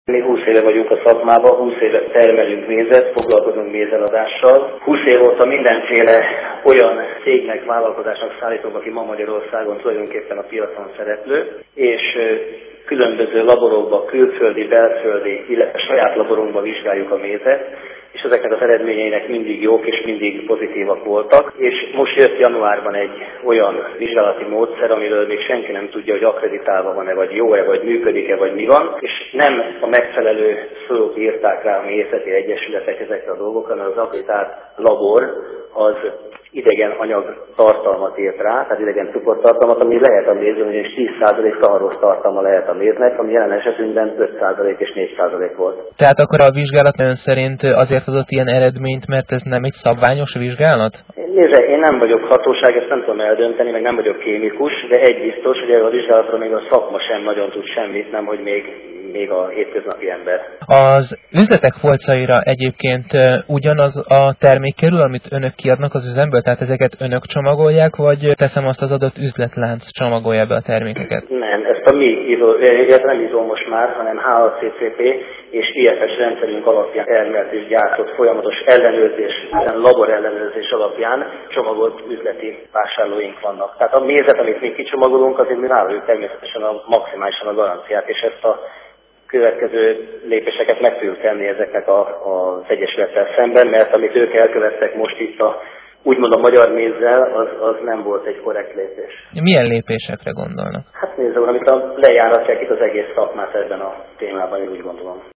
Mi 20 éve vagyunk a szakmában, 20 éve termelünk mézet, foglalkozunk mézeladással. 20 év óta mindenféle olyan cégnek, vállalkozásnak szállítunk, aki ma Magyarországon tulajdonképpen a piacon szereplő, és különböző laborokba, külföldi, belföldi, illetve saját laborunkba vizsgáljuk a mézet, és ezeknek az eredményeinek mindig jók és mindig pozitívak voltak. És most jött januárban egy olyan vizsgálati módszer, amiről még senki nem tudja, hogy akkreditálva van-e, vagy jó-e, vagy működik-e, vagy mi van, és nem a megfelelő szólók írták rá a méhészeti egyesületek ezekre a dolgokra, hanem az akkreditált labor az idegen anyag tartalmat írt rá, tehát idegen cukortartalmat, ami lehet a mézben, és 10% szaharoz tartalma lehet a méznek, ami jelen esetünkben 5% és 4% volt. Tehát akkor a vizsgálat ön szerint azért adott ilyen eredményt, mert ez nem egy szabványos vizsgálat? Nézze, én nem vagyok hatóság, ezt nem tudom eldönteni, meg nem vagyok kémikus, de egy biztos, hogy a vizsgálatra még a szakma sem nagyon tud semmit, nem hogy még a hétköznapi ember. Az üzletek polcaira egyébként ugyanaz a termék kerül, amit önök kiadnak az üzemből? Tehát ezeket önök csomagolják, vagy teszem azt az adott üzletlánc csomagolja be a termékeket? Nem, ezt a mi nem izó most már, hanem HACCP és IFS rendszerünk alapján termelt és gyártott folyamatos ellenőrzés, labor ellenőrzés alapján csomagolt üzleti vásárlóink vannak. Tehát a mézet, amit mi kicsomagolunk, azért mi vállaljuk természetesen maximálisan a garanciát, és ezt a következő lépéseket meg tudjuk tenni ezeknek az egyesülettel szemben, mert amit ők elkövettek most itt úgymond a magyar mézzel, az nem volt egy korrekt lépés. Milyen lépésekre gondolnak? Hát nézd, amit lejáratják itt az egész szakmát ebben a témában, én úgy gondolom.